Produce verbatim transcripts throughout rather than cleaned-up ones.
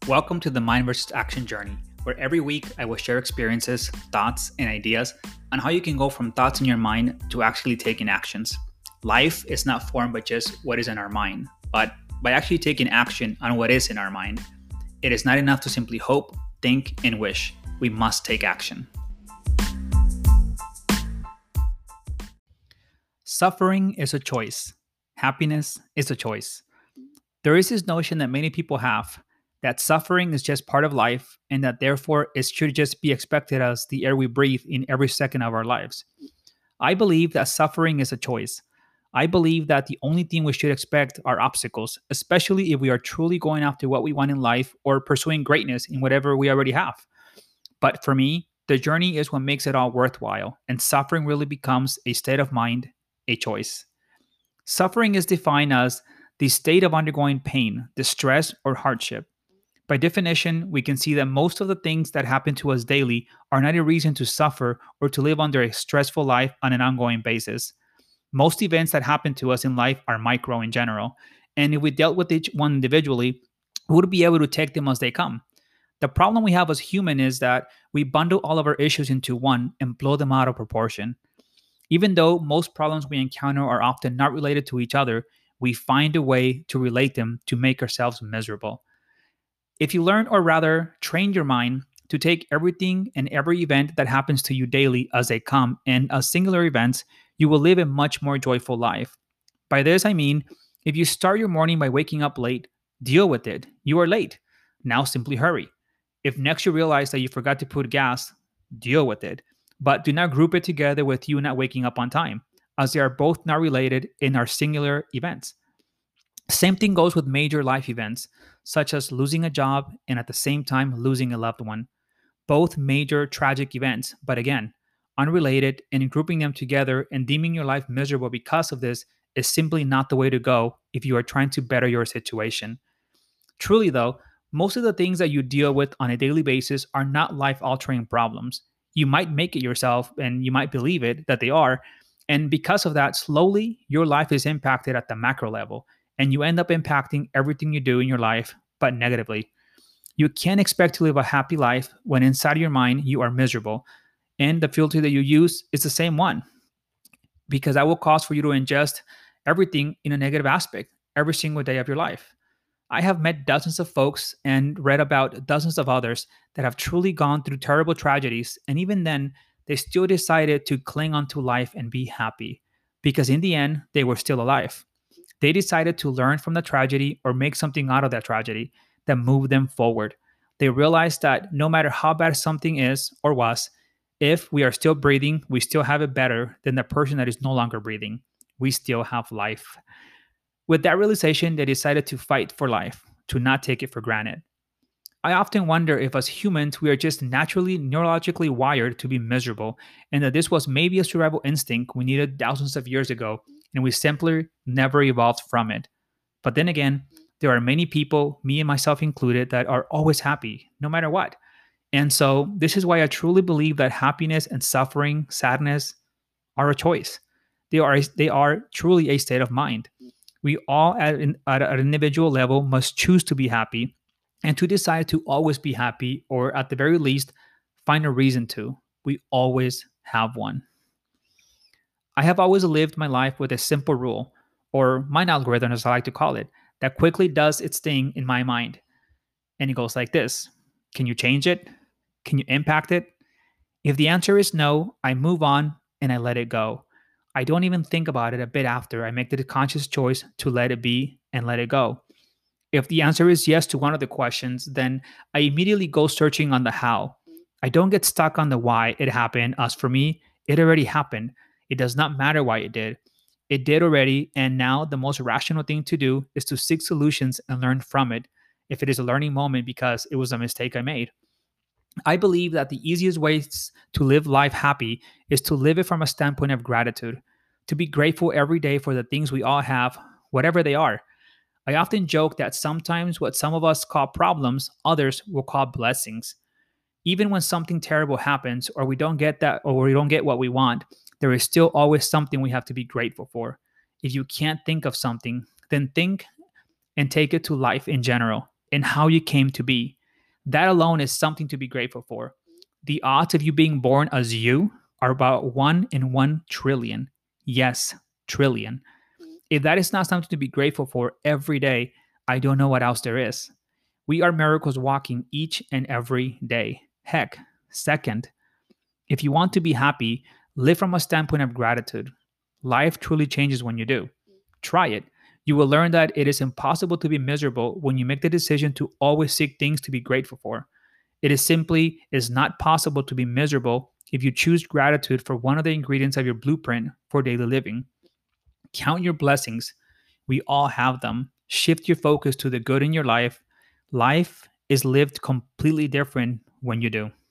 Welcome to the Mind versus Action journey, where every week I will share experiences, thoughts, and ideas on how you can go from thoughts in your mind to actually taking actions. Life is not formed by just what is in our mind, but by actually taking action on what is in our mind. It is not enough to simply hope, think, and wish. We must take action. Suffering is a choice. Happiness is a choice. There is this notion that many people have that suffering is just part of life and that therefore it should just be expected as the air we breathe in every second of our lives. I believe that suffering is a choice. I believe that the only thing we should expect are obstacles, especially if we are truly going after what we want in life or pursuing greatness in whatever we already have. But for me, the journey is what makes it all worthwhile, and suffering really becomes a state of mind, a choice. Suffering is defined as the state of undergoing pain, distress, or hardship. By definition, we can see that most of the things that happen to us daily are not a reason to suffer or to live under a stressful life on an ongoing basis. Most events that happen to us in life are micro in general, and if we dealt with each one individually, we would be able to take them as they come. The problem we have as human is that we bundle all of our issues into one and blow them out of proportion. Even though most problems we encounter are often not related to each other, we find a way to relate them to make ourselves miserable. If you learn, or rather train your mind to take everything and every event that happens to you daily as they come and as singular events, you will live a much more joyful life. By this, I mean, if you start your morning by waking up late, deal with it. You are late. Now simply hurry. If next you realize that you forgot to put gas, deal with it. But do not group it together with you not waking up on time, as they are both not related and are singular events. Same thing goes with major life events, such as losing a job and at the same time losing a loved one. Both major tragic events, but again, unrelated, and grouping them together and deeming your life miserable because of this is simply not the way to go if you are trying to better your situation. Truly, though, most of the things that you deal with on a daily basis are not life-altering problems. You might make it yourself and you might believe it that they are, and because of that, slowly your life is impacted at the macro level. And you end up impacting everything you do in your life, but negatively. You can't expect to live a happy life when inside of your mind you are miserable. And the filter that you use is the same one, because that will cause for you to ingest everything in a negative aspect every single day of your life. I have met dozens of folks and read about dozens of others that have truly gone through terrible tragedies. And even then, they still decided to cling onto life and be happy, because in the end, they were still alive. They decided to learn from the tragedy or make something out of that tragedy that moved them forward. They realized that no matter how bad something is or was, if we are still breathing, we still have it better than the person that is no longer breathing. We still have life. With that realization, they decided to fight for life, to not take it for granted. I often wonder if as humans, we are just naturally neurologically wired to be miserable, and that this was maybe a survival instinct we needed thousands of years ago, and we simply never evolved from it. But then again, there are many people, me and myself included, that are always happy, no matter what. And so this is why I truly believe that happiness and suffering, sadness, are a choice. They are, they are truly a state of mind. We all at an, at an individual level must choose to be happy and to decide to always be happy, or at the very least, find a reason to. We always have one. I have always lived my life with a simple rule, or mind algorithm as I like to call it, that quickly does its thing in my mind. And it goes like this. Can you change it? Can you impact it? If the answer is no, I move on and I let it go. I don't even think about it a bit after I make the conscious choice to let it be and let it go. If the answer is yes to one of the questions, then I immediately go searching on the how. I don't get stuck on the why it happened, as for me, it already happened. It does not matter why it did. It did already, and now the most rational thing to do is to seek solutions and learn from it, if it is a learning moment because it was a mistake I made. I believe that the easiest ways to live life happy is to live it from a standpoint of gratitude, to be grateful every day for the things we all have, whatever they are. I often joke that sometimes what some of us call problems, others will call blessings. Even when something terrible happens, or we don't get that, or we don't get what we want, there is still always something we have to be grateful for. If you can't think of something, then think and take it to life in general and how you came to be. That alone is something to be grateful for. The odds of you being born as you are about one in one trillion. Yes, trillion. If that is not something to be grateful for every day, I don't know what else there is. We are miracles walking each and every day. Heck, second, if you want to be happy, live from a standpoint of gratitude. Life truly changes when you do. Try it. You will learn that it is impossible to be miserable when you make the decision to always seek things to be grateful for. It is simply is not possible to be miserable if you choose gratitude for one of the ingredients of your blueprint for daily living. Count your blessings. We all have them. Shift your focus to the good in your life. Life is lived completely different when you do.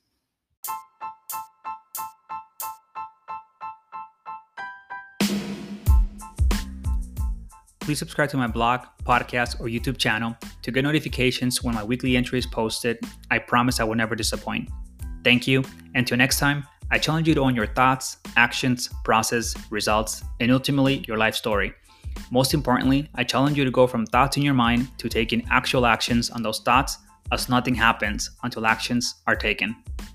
Please subscribe to my blog, podcast, or YouTube channel to get notifications when my weekly entry is posted. I promise I will never disappoint. Thank you, and until next time, I challenge you to own your thoughts, actions, process, results, and ultimately your life story. Most importantly, I challenge you to go from thoughts in your mind to taking actual actions on those thoughts, as nothing happens until actions are taken.